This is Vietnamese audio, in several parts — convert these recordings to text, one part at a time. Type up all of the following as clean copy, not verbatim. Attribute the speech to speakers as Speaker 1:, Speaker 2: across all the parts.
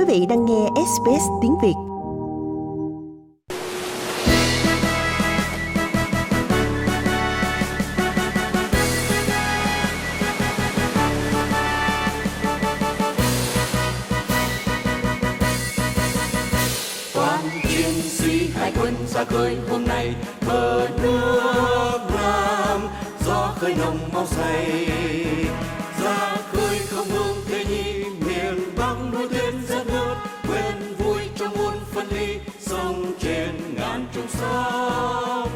Speaker 1: vị đang nghe SBS tiếng Việt.
Speaker 2: Quan chiến sĩ hải quân ra khơi hôm nay bờ nước Nam, gió khơi nồng máu say. Ra khơi không hướng thế nhi, miền Bắc núi tuyết rất ngớt, quên vui trong muôn phân ly, sông trên ngàn trùng sóng.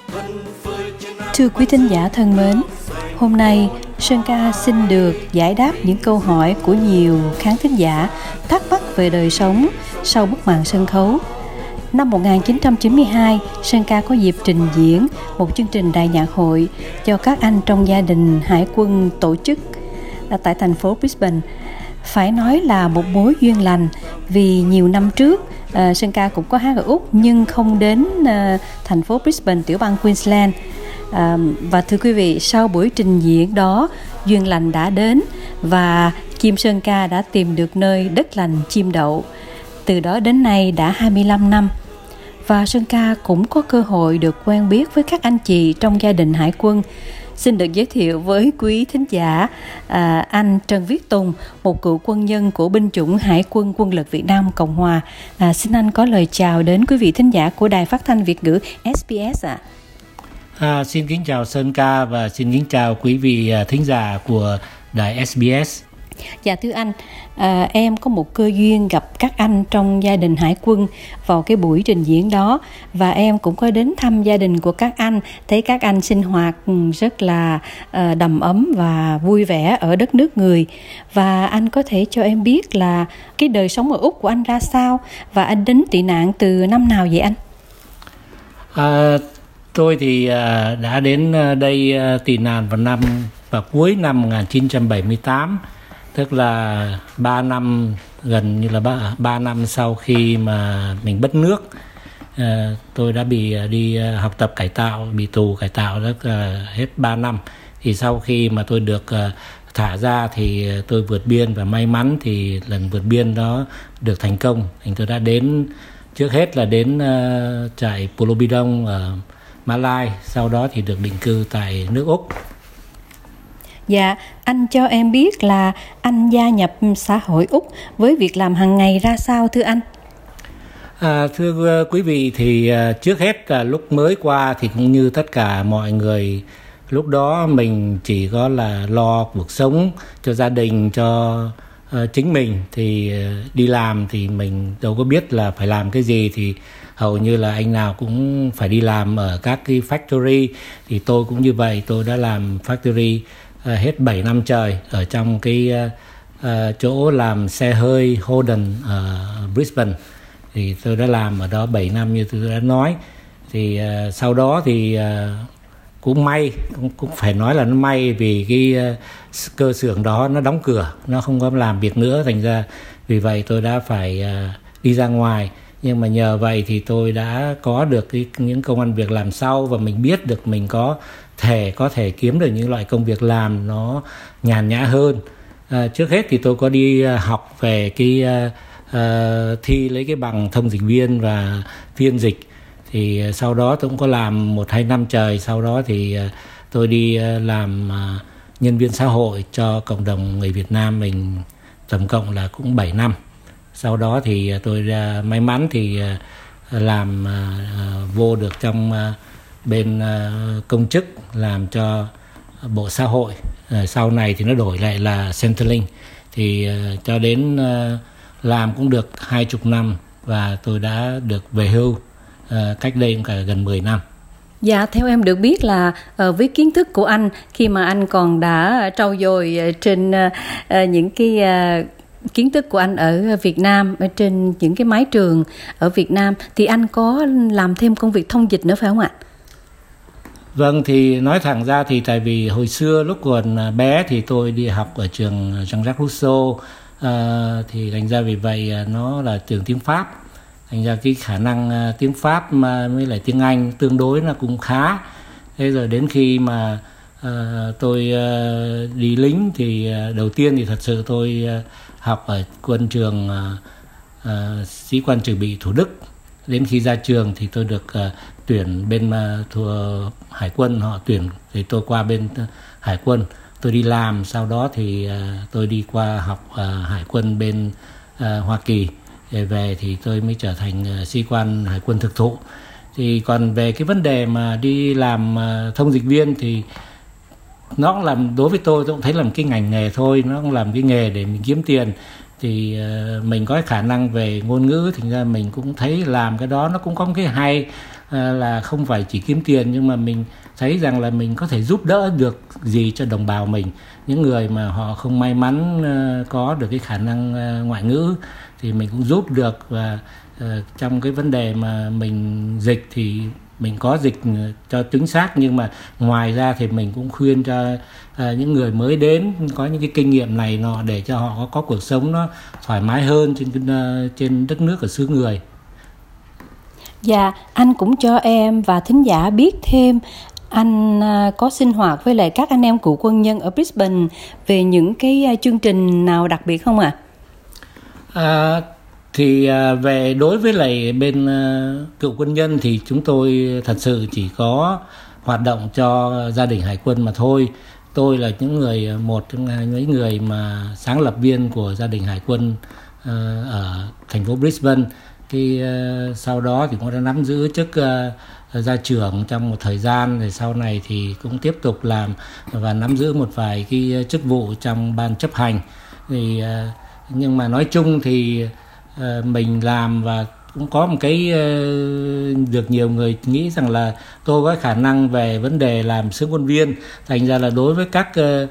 Speaker 3: Thưa quý thính giả thân mến, hôm nay Sơn Ca xin được giải đáp những câu hỏi của nhiều khán thính giả thắc mắc về đời sống sau bức màn sân khấu. Năm 1992, Sơn Ca có dịp trình diễn một chương trình đại nhạc hội cho các anh trong gia đình hải quân tổ chức tại thành phố Brisbane. Phải nói là một mối duyên lành, vì nhiều năm trước Sơn Ca cũng có hát ở Úc nhưng không đến thành phố Brisbane, tiểu bang Queensland. Và thưa quý vị, sau buổi trình diễn đó, duyên lành đã đến và chim Sơn Ca đã tìm được nơi đất lành chim đậu. Từ đó đến nay đã 25 năm. Và Sơn Ca cũng có cơ hội được quen biết với các anh chị trong gia đình hải quân. Xin được giới thiệu với quý thính giả anh Trần Viết Tùng, một cựu quân nhân của binh chủng Hải quân Quân lực Việt Nam Cộng Hòa. Xin anh có lời chào đến quý vị thính giả của Đài Phát thanh Việt ngữ SBS ạ.
Speaker 4: Xin kính chào Sơn Ca và xin kính chào quý vị thính giả của Đài SBS.
Speaker 3: Dạ thưa anh, em có một cơ duyên gặp các anh trong gia đình hải quân vào cái buổi trình diễn đó, và em cũng có đến thăm gia đình của các anh, thấy các anh sinh hoạt rất là đầm ấm và vui vẻ ở đất nước người. Và anh có thể cho em biết là cái đời sống ở Úc của anh ra sao, và anh đến tị nạn từ năm nào vậy anh?
Speaker 4: Tôi thì đã đến đây tị nạn vào cuối năm 1978, tức là 3 năm, gần như là 3 năm sau khi mà mình mất nước. Tôi đã bị đi học tập cải tạo, bị tù cải tạo hết 3 năm. Thì sau khi mà tôi được thả ra thì tôi vượt biên, và may mắn thì lần vượt biên đó được thành công. Thì tôi đã đến, trước hết là đến trại Pulau Bidong ở Malai, sau đó thì được định cư tại nước Úc.
Speaker 3: Dạ, anh cho em biết là anh gia nhập xã hội Úc với việc làm hàng ngày ra sao thưa anh?
Speaker 4: Thưa quý vị, thì trước hết lúc mới qua thì cũng như tất cả mọi người, lúc đó mình chỉ có là lo cuộc sống cho gia đình, cho chính mình. Thì đi làm thì mình đâu có biết là phải làm cái gì, thì hầu như là anh nào cũng phải đi làm ở các cái factory. Thì tôi cũng như vậy, tôi đã làm factory hết 7 năm trời ở trong cái chỗ làm xe hơi Holden ở Brisbane. Thì tôi đã làm ở đó 7 năm như tôi đã nói. Thì sau đó thì cũng may, cũng phải nói là nó may, vì cái cơ xưởng đó nó đóng cửa, nó không có làm việc nữa. Thành ra vì vậy tôi đã phải đi ra ngoài. Nhưng mà nhờ vậy thì tôi đã có được những công ăn việc làm sau, và mình biết được mình có thể kiếm được những loại công việc làm nó nhàn nhã hơn. Trước hết thì tôi có đi học về cái thi lấy cái bằng thông dịch viên và phiên dịch. Thì sau đó tôi cũng có làm 1-2 năm trời. Sau đó thì tôi đi làm nhân viên xã hội cho cộng đồng người Việt Nam mình, tổng cộng là cũng 7 năm. Sau đó thì tôi may mắn thì làm vô được trong bên công chức, làm cho Bộ Xã hội. Sau này thì nó đổi lại là Centrelink. Thì cho đến làm cũng được 20 năm, và tôi đã được về hưu cách đây cũng cả gần 10 năm.
Speaker 3: Dạ, theo em được biết là với kiến thức của anh, khi mà anh còn đã trau dồi trên những cái kiến thức của anh ở Việt Nam, ở trên những cái mái trường ở Việt Nam, thì anh có làm thêm công việc thông dịch nữa phải không ạ?
Speaker 4: Vâng, thì nói thẳng ra thì tại vì hồi xưa lúc còn bé thì tôi đi học ở trường Jean-Jacques Rousseau, thì thành ra vì vậy nó là trường tiếng Pháp. Thành ra cái khả năng tiếng Pháp với lại tiếng Anh tương đối là cũng khá. Thế rồi đến khi mà tôi đi lính thì đầu tiên thì thật sự tôi học ở quân trường sĩ quan dự bị Thủ Đức. Đến khi ra trường thì tôi được tuyển bên Hải quân, họ tuyển thì tôi qua bên Hải quân. Tôi đi làm, sau đó thì tôi đi qua học Hải quân bên Hoa Kỳ. Về thì tôi mới trở thành sĩ quan Hải quân thực thụ. Thì còn về cái vấn đề mà đi làm thông dịch viên thì nó cũng làm, đối với tôi cũng thấy là một cái ngành nghề thôi, nó cũng làm cái nghề để mình kiếm tiền. Thì mình có cái khả năng về ngôn ngữ, thì ra mình cũng thấy làm cái đó nó cũng có một cái hay, là không phải chỉ kiếm tiền, nhưng mà mình thấy rằng là mình có thể giúp đỡ được gì cho đồng bào mình, những người mà họ không may mắn có được cái khả năng ngoại ngữ thì mình cũng giúp được. Và trong cái vấn đề mà mình dịch thì mình có dịch cho chính xác, nhưng mà ngoài ra thì mình cũng khuyên cho những người mới đến có những cái kinh nghiệm này nọ để cho họ có cuộc sống nó thoải mái hơn trên đất nước ở xứ người.
Speaker 3: Dạ, anh cũng cho em và thính giả biết thêm anh có sinh hoạt với lại các anh em cựu quân nhân ở Brisbane về những cái chương trình nào đặc biệt không ạ?
Speaker 4: Thì về đối với lại bên cựu quân nhân thì chúng tôi thật sự chỉ có hoạt động cho gia đình Hải quân mà thôi. Tôi là một trong những người mà sáng lập viên của gia đình Hải quân ở thành phố Brisbane. Thì sau đó thì cũng đã nắm giữ chức gia trưởng trong một thời gian, rồi sau này thì cũng tiếp tục làm và nắm giữ một vài cái chức vụ trong ban chấp hành. Thì nhưng mà nói chung thì mình làm và cũng có một cái được nhiều người nghĩ rằng là tôi có khả năng về vấn đề làm sướng quân viên, thành ra là đối với các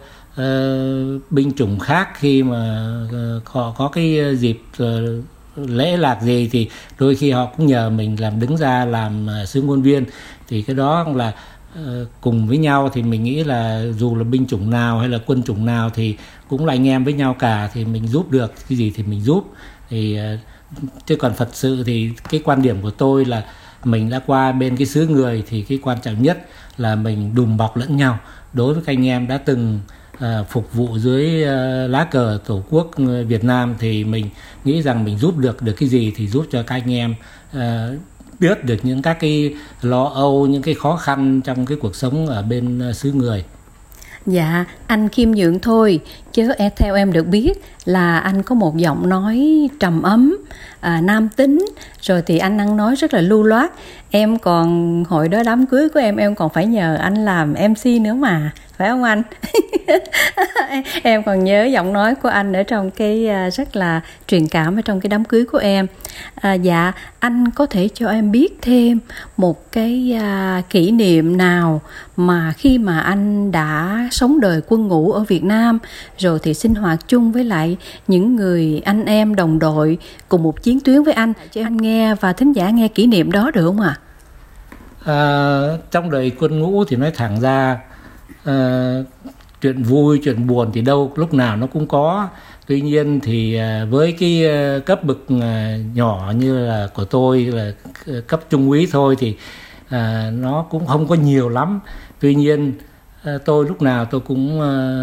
Speaker 4: binh chủng khác khi mà họ có cái dịp lễ lạc gì thì đôi khi họ cũng nhờ mình đứng ra làm sướng quân viên. Thì cái đó là cùng với nhau, thì mình nghĩ là dù là binh chủng nào hay là quân chủng nào thì cũng là anh em với nhau cả, thì mình giúp được cái gì thì mình giúp. Thì chứ còn thật sự thì cái quan điểm của tôi là mình đã qua bên cái xứ người thì cái quan trọng nhất là mình đùm bọc lẫn nhau. Đối với các anh em đã từng phục vụ dưới lá cờ Tổ quốc Việt Nam thì mình nghĩ rằng mình giúp được cái gì thì giúp cho các anh em biết được những các cái lo âu, những cái khó khăn trong cái cuộc sống ở bên xứ người.
Speaker 3: Dạ, anh khiêm nhượng thôi, chứ theo em được biết là anh có một giọng nói trầm ấm, nam tính, rồi thì anh ăn nói rất là lưu loát. Em còn hồi đó đám cưới của em còn phải nhờ anh làm MC nữa mà, phải không anh? Em còn nhớ giọng nói của anh ở trong cái rất là truyền cảm ở trong cái đám cưới của em. Dạ, anh có thể cho em biết thêm một cái kỷ niệm nào mà khi mà anh đã sống đời quân ngũ ở Việt Nam, rồi thì sinh hoạt chung với lại những người anh em đồng đội cùng một chiến tuyến với anh, cho anh nghe và thính giả nghe kỷ niệm đó được không ạ?
Speaker 4: Trong đời quân ngũ thì nói thẳng ra chuyện vui, chuyện buồn thì đâu lúc nào nó cũng có. Tuy nhiên thì với cái cấp bậc nhỏ như là của tôi là cấp trung úy thôi thì nó cũng không có nhiều lắm. Tuy nhiên tôi lúc nào tôi cũng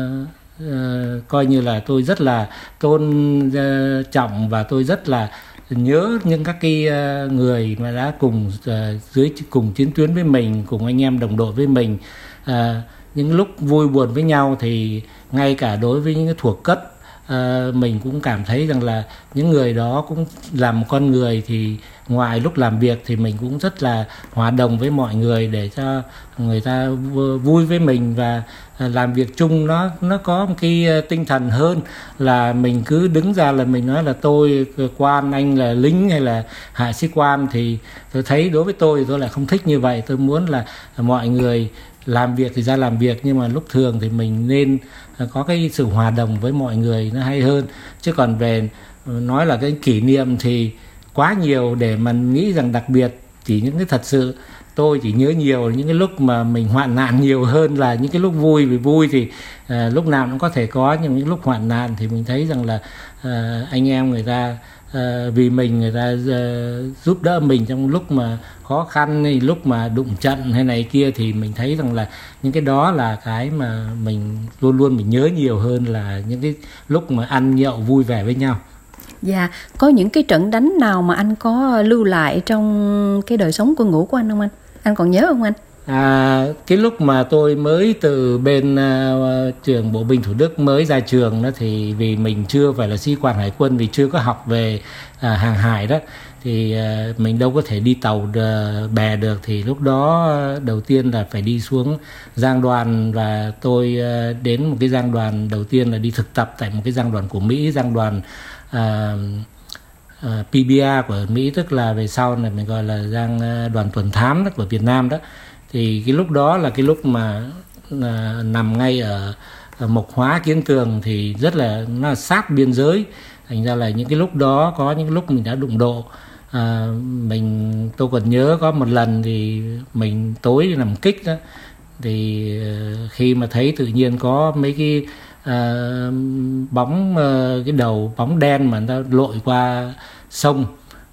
Speaker 4: coi như là tôi rất là tôn trọng và tôi rất là nhớ những các cái người mà đã cùng chiến tuyến với mình, cùng anh em đồng đội với mình. Những lúc vui buồn với nhau thì ngay cả đối với những cái thuộc cấp mình cũng cảm thấy rằng là những người đó cũng là một con người, thì ngoài lúc làm việc thì mình cũng rất là hòa đồng với mọi người để cho người ta vui với mình, và làm việc chung nó có một cái tinh thần hơn là mình cứ đứng ra là mình nói là tôi quan, anh là lính hay là hạ sĩ quan. Thì tôi thấy đối với tôi thì tôi lại không thích như vậy. Tôi muốn là mọi người làm việc thì ra làm việc, nhưng mà lúc thường thì mình nên có cái sự hòa đồng với mọi người nó hay hơn. Chứ còn về nói là cái kỷ niệm thì quá nhiều để mà nghĩ rằng đặc biệt. Chỉ những cái thật sự tôi chỉ nhớ nhiều những cái lúc mà mình hoạn nạn nhiều hơn là những cái lúc vui. Vì vui thì lúc nào cũng có thể có, nhưng những lúc hoạn nạn thì mình thấy rằng là anh em người ta vì mình, người ta giúp đỡ mình trong lúc mà khó khăn hay lúc mà đụng trận hay này kia, thì mình thấy rằng là những cái đó là cái mà mình luôn luôn mình nhớ nhiều hơn là những cái lúc mà ăn nhậu vui vẻ với nhau.
Speaker 3: Dạ, có những cái trận đánh nào mà anh có lưu lại trong cái đời sống quân ngũ của anh không anh? Anh còn nhớ không anh?
Speaker 4: Cái lúc mà tôi mới từ bên trường bộ binh Thủ Đức mới ra trường đó, thì vì mình chưa phải là sĩ quan hải quân, vì chưa có học về hàng hải đó, thì mình đâu có thể đi tàu bè được. Thì lúc đó đầu tiên là phải đi xuống giang đoàn, và tôi đến một cái giang đoàn đầu tiên là đi thực tập tại một cái giang đoàn của Mỹ, giang đoàn PBA của Mỹ, tức là về sau này mình gọi là giang đoàn tuần thám đó, của Việt Nam đó. Thì cái lúc đó là cái lúc mà nằm ngay ở Mộc Hóa, Kiến Tường, thì rất là nó sát biên giới. Thành ra là những cái lúc đó có những lúc mình đã đụng độ. Tôi còn nhớ có một lần thì mình tối đi nằm kích đó, thì khi mà thấy tự nhiên có mấy cái bóng, cái đầu bóng đen mà nó lội qua sông,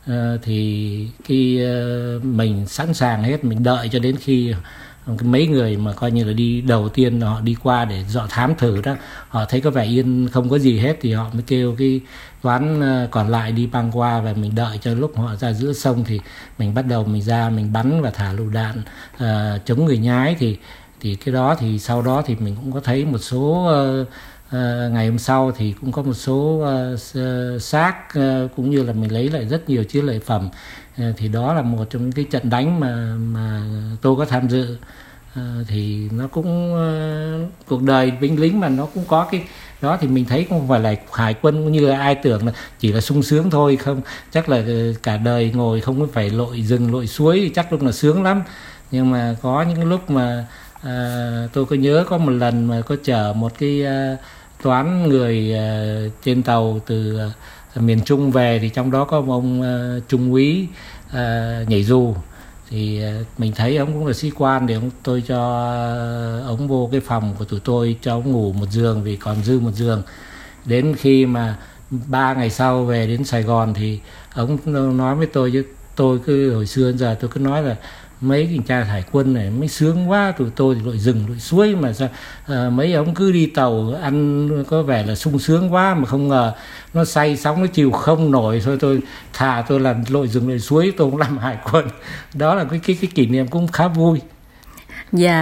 Speaker 4: thì mình sẵn sàng hết, mình đợi cho đến khi mấy người mà coi như là đi đầu tiên họ đi qua để dọ thám thử đó, họ thấy có vẻ yên không có gì hết thì họ mới kêu cái toán còn lại đi băng qua, và mình đợi cho lúc họ ra giữa sông thì mình bắt đầu mình ra mình bắn và thả lựu đạn chống người nhái. Thì cái đó thì sau đó thì mình cũng có thấy một số ngày hôm sau thì cũng có một số xác, cũng như là mình lấy lại rất nhiều chiến lợi phẩm. Thì đó là một trong những cái trận đánh mà tôi có tham dự. Thì nó cũng cuộc đời binh lính mà nó cũng có cái đó, thì mình thấy không phải là hải quân cũng như là ai tưởng là chỉ là sung sướng thôi, không, chắc là cả đời ngồi không có phải lội rừng lội suối thì chắc lúc là sướng lắm. Nhưng mà có những lúc mà tôi có nhớ có một lần mà có chở một cái toán người trên tàu từ miền Trung về, thì trong đó có một ông trung úy nhảy dù. Thì mình thấy ông cũng là sĩ quan, thì tôi cho ông vô cái phòng của tụi tôi, cho ông ngủ một giường vì còn dư một giường. Đến khi mà 3 ngày sau về đến Sài Gòn thì ông nói với tôi, chứ tôi cứ hồi xưa đến giờ tôi cứ nói là mấy cảnh tra hải quân này mới sướng quá, tụi tôi thì lội rừng lội suối mà sao mấy ông cứ đi tàu ăn có vẻ là sung sướng quá, mà không ngờ nó say sóng nó chịu không nổi. Thôi tôi thà tôi làm lội rừng lội suối, tôi cũng làm hải quân. Đó là cái kỷ niệm cũng khá vui.
Speaker 3: Dạ,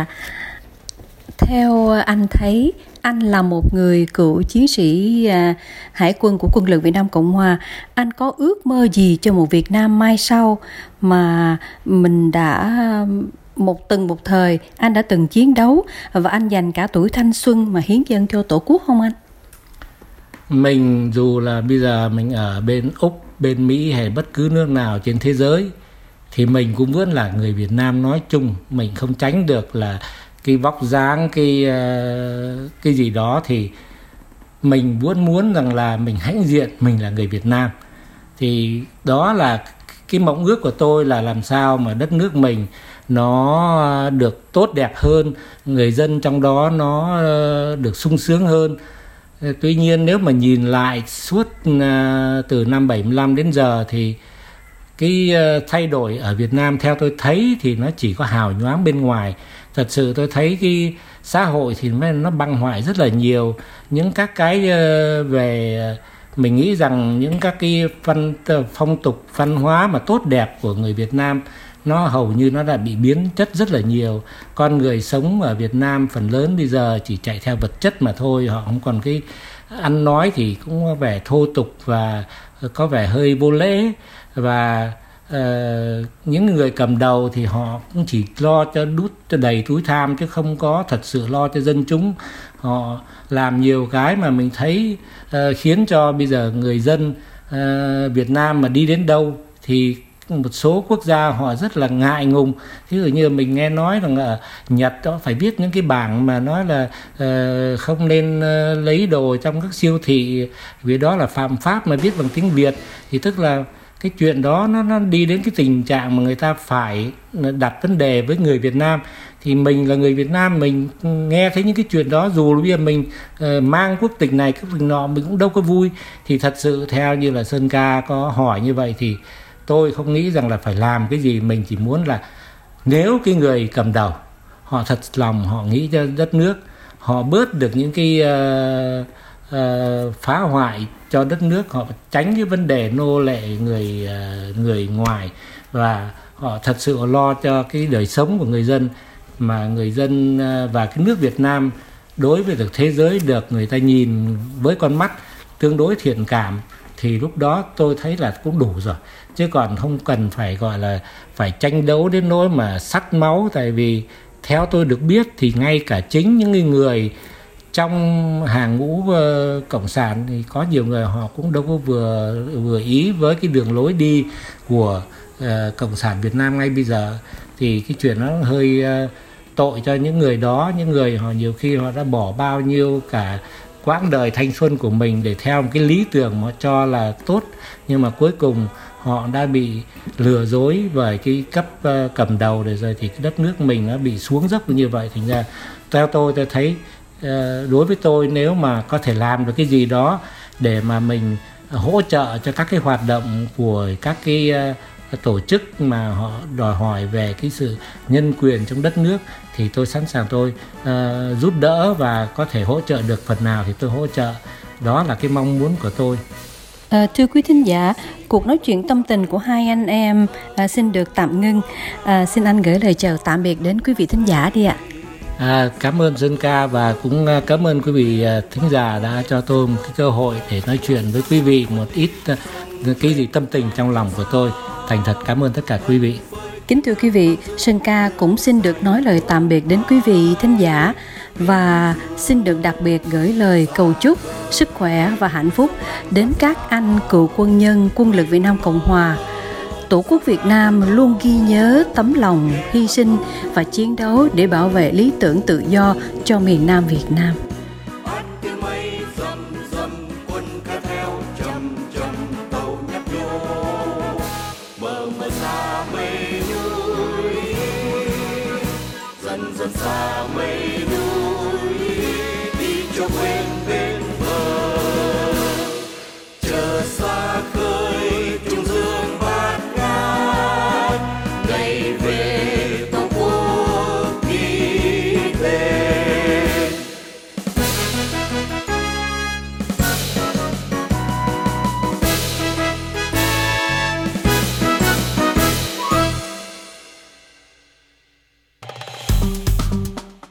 Speaker 3: theo anh thấy, anh là một người cựu chiến sĩ hải quân của quân lực Việt Nam Cộng Hòa. Anh có ước mơ gì cho một Việt Nam mai sau mà mình đã một thời anh đã từng chiến đấu và anh dành cả tuổi thanh xuân mà hiến dâng cho Tổ quốc không anh?
Speaker 4: Mình dù là bây giờ mình ở bên Úc, bên Mỹ hay bất cứ nước nào trên thế giới, thì mình cũng vẫn là người Việt Nam nói chung. Mình không tránh được là cái vóc dáng, cái gì đó, thì mình muốn rằng là mình hãnh diện mình là người Việt Nam. Thì đó là cái mộng ước của tôi, là làm sao mà đất nước mình nó được tốt đẹp hơn, người dân trong đó nó được sung sướng hơn. Tuy nhiên nếu mà nhìn lại suốt từ năm 75 đến giờ thì cái thay đổi ở Việt Nam theo tôi thấy thì nó chỉ có hào nhoáng bên ngoài. Thật sự tôi thấy cái xã hội thì nó băng hoại rất là nhiều. Những các cái về mình nghĩ rằng những các cái phong tục văn hóa mà tốt đẹp của người Việt Nam nó hầu như nó đã bị biến chất rất là nhiều. Con người sống ở Việt Nam phần lớn bây giờ chỉ chạy theo vật chất mà thôi, họ không còn cái ăn nói thì cũng có vẻ thô tục và có vẻ hơi vô lễ. Và những người cầm đầu thì họ cũng chỉ lo cho đút cho đầy túi tham, chứ không có thật sự lo cho dân chúng. Họ làm nhiều cái mà mình thấy khiến cho bây giờ người dân Việt Nam mà đi đến đâu thì một số quốc gia họ rất là ngại ngùng. Ví dụ như mình nghe nói rằng ở Nhật đó phải viết những cái bảng mà nói là không nên lấy đồ trong các siêu thị vì đó là phạm pháp, mà viết bằng tiếng Việt. Thì tức là cái chuyện đó nó đi đến cái tình trạng mà người ta phải đặt vấn đề với người Việt Nam. Thì mình là người Việt Nam, mình nghe thấy những cái chuyện đó, dù bây giờ mình mang quốc tịch này quốc tịch nọ, mình cũng đâu có vui. Thì thật sự theo như là Sơn Ca có hỏi như vậy thì tôi không nghĩ rằng là phải làm cái gì. Mình chỉ muốn là nếu cái người cầm đầu họ thật lòng họ nghĩ cho đất nước, họ bớt được những cái phá hoại cho đất nước, họ tránh cái vấn đề nô lệ người ngoài, và họ thật sự lo cho cái đời sống của người dân, mà người dân và cái nước Việt Nam đối với được thế giới được người ta nhìn với con mắt tương đối thiện cảm, thì lúc đó tôi thấy là cũng đủ rồi, chứ còn không cần phải gọi là phải tranh đấu đến nỗi mà sắt máu. Tại vì theo tôi được biết thì ngay cả chính những người trong hàng ngũ cộng sản thì có nhiều người họ cũng đâu có vừa ý với cái đường lối đi của cộng sản Việt Nam ngay bây giờ. Thì cái chuyện nó hơi tội cho những người đó, những người họ nhiều khi họ đã bỏ bao nhiêu cả quãng đời thanh xuân của mình để theo một cái lý tưởng mà họ cho là tốt, nhưng mà cuối cùng họ đã bị lừa dối bởi cái cấp cầm đầu để rồi thì cái đất nước mình nó bị xuống dốc như vậy. Thành ra theo tôi thấy đối với tôi, nếu mà có thể làm được cái gì đó để mà mình hỗ trợ cho các cái hoạt động của các cái tổ chức mà họ đòi hỏi về cái sự nhân quyền trong đất nước, thì tôi sẵn sàng tôi giúp đỡ và có thể hỗ trợ được phần nào thì tôi hỗ trợ. Đó là cái mong muốn của tôi.
Speaker 3: Thưa quý thính giả, cuộc nói chuyện tâm tình của hai anh em xin được tạm ngưng. Xin anh gửi lời chào tạm biệt đến quý vị thính giả đi ạ.
Speaker 4: Cảm ơn Dương Ca, và cũng cảm ơn quý vị thính giả đã cho tôi một cái cơ hội để nói chuyện với quý vị một ít cái gì tâm tình trong lòng của tôi. Thành thật cảm ơn tất cả quý vị.
Speaker 3: Kính thưa quý vị, Sơn Ca cũng xin được nói lời tạm biệt đến quý vị thính giả, và xin được đặc biệt gửi lời cầu chúc sức khỏe và hạnh phúc đến các anh cựu quân nhân Quân lực Việt Nam Cộng Hòa. Tổ quốc Việt Nam luôn ghi nhớ tấm lòng hy sinh và chiến đấu để bảo vệ lý tưởng tự do cho miền Nam Việt Nam.
Speaker 2: Dần xa mây núi đi cho quên bên bờ, chờ xa khơi trung dương bát ngát, ngày về tổ quốc đi lên.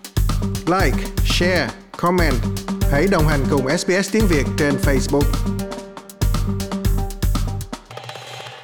Speaker 5: Like, share, comment. Hãy đồng hành cùng SBS tiếng Việt trên Facebook.